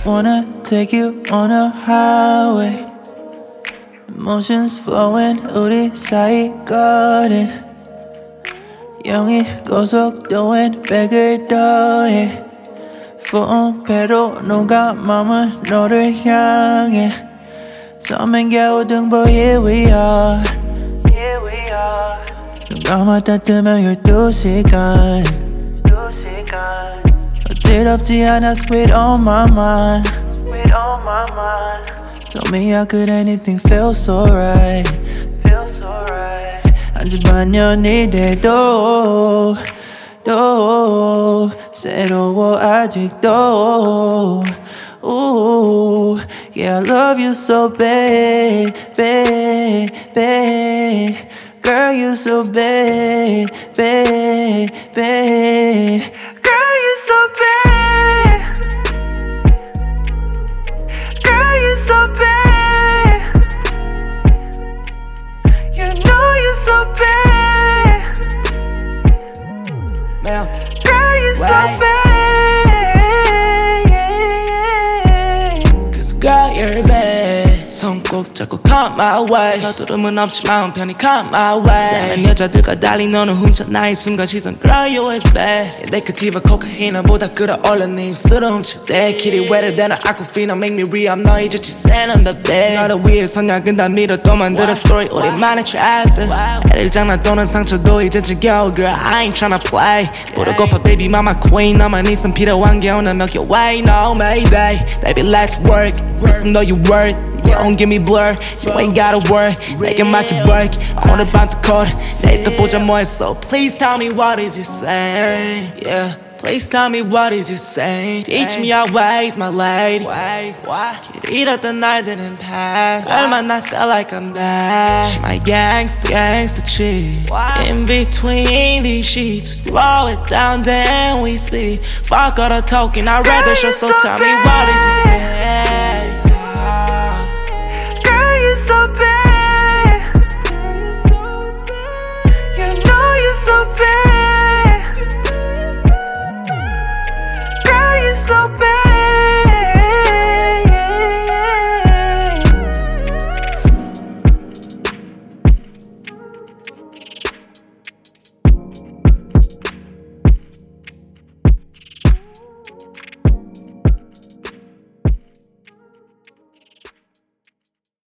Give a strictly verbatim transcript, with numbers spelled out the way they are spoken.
Wanna take you on a highway. Emotions flowing 우리 사이 거린 영이 고속도엔 백을 더해 폰배로 녹아 맘은 너를 향해 처음엔 겨우등보 here we are Here we are 눈 감았다 뜨면 열두 시간 어지럽지 않아 sweet on my mind Sweet on my mind Tell me how could anything feel so right Feel so right 한지 반년이 돼도 또 새로워 아직도 Ooh, yeah I love you so bad, bad, bad Girl you so bad, bad, bad Girl you so bad Girl you so bad You know you're so bad Milk. Girl you so Right. bad Cause girl you're bad 손 꼭 잡고 come my way 서두름은 없지 마음 편히 come my way 다른 여자들과 달리 너는 훔쳐 나의 순간 시선 Girl you is bad 네거티브 코카인보다 끌어올려 네 입술을 훔칠 때 길이 wetter than an aquafina make me re-up 너 이제 지새는 the bed 너를 위해 선약은 다 밀어 또 만들어 story 우리만의 chapter 애를 장난 또는 상처도 이제 지겨워 Girl I ain't tryna play 부르고파 baby mama queen 너만 있음 필요한 게 오늘 몇 개 way no mayday baby let's work listen though you worth You don't give me blur You ain't gotta work 내게 맡겨 work I'm about to call 내일 또 보자 뭐 했어 Please tell me what is you saying Yeah Please tell me what is you saying Teach me your ways my lady 길 잃었던 날들은 past 얼마나 feel like I'm back My gangster gangster chick In between these sheets We slow it down then we speak Fuck all the talking I'd rather show so tell me what is you saying